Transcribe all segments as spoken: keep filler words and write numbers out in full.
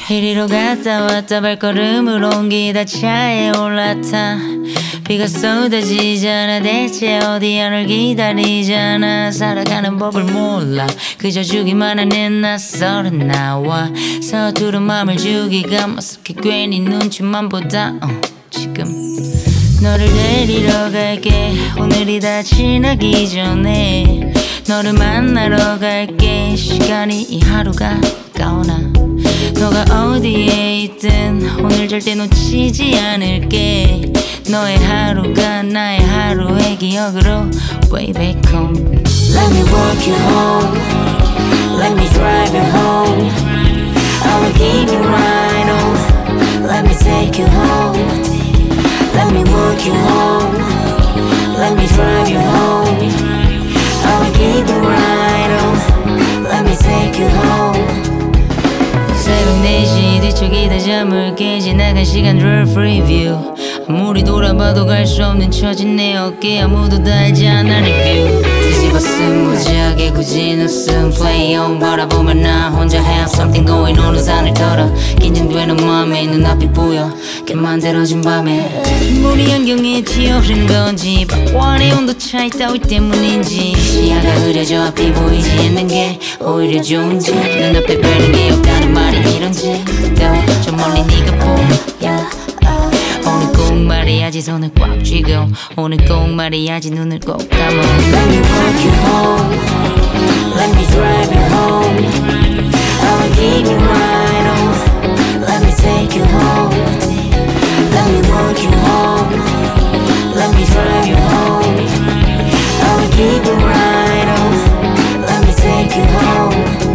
이리로 갔다 왔다 발걸음을 옮기다 차에 올라타. 비가 쏟아지잖아. 대체 어디야 널 기다리잖아. 살아가는 법을 몰라. 그저 주기만 하는 낯설은 나와 서투른 맘을 주기가 머쓱해. 괜히 눈치만 보다 어, 지금 너를 데리러 갈게. 오늘이 다 지나기 전에 너를 만나러 갈게. 시간이 이 하루가 가오나. 너가 어디에 있든 오늘 절대 놓치지 않을게. 너의 하루가 나의 하루의 기억으로 Way back home. Let me walk you home. Let me drive you home. I will give you right on. Let me take you home. Let me walk you home. Let me drive you home. I will give you right on. Let me take you home. 새벽 네 시 뒤척이다 잠을 깨. 지나간 시간들 프리뷰. 아무리 돌아봐도 갈 수 없는 처진 내 어깨. 아무도 다 알지 않아 리뷰. 뒤집어 쓴 무지하게 굳은 웃음 Play on 바라보면 나 혼자 have something going on. 우산을 털어 긴장되는 맘에 눈앞이 보여 꽤 만들어진 밤에. 머리 안경에 튀어오른 건지 박관의 온도 차이 따위 때문인지 시야가 흐려져 앞이 보이지 않는 게 오히려 좋은지. 눈앞에 별는 게 없다는 말이 이런지 또 저 멀리 네가 보여. 오늘 꼭 말해야지 손을 꽉 쥐고. 오늘 꼭 말해야지 눈을 꼭 감아. Let me walk you home. Let me drive you home. I will give you right on. Let me take you home. Let me walk you home. Let me drive you home. I will give you right on. Let me take you home.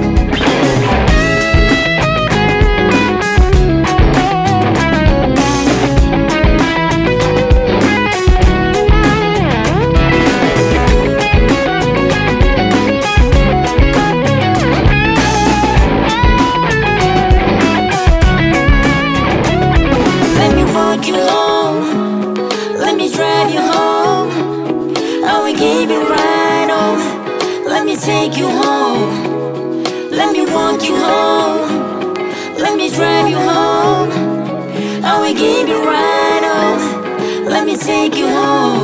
Take you home. Let me walk you home. Let me drive you home. I will give you right on. Let me take you home.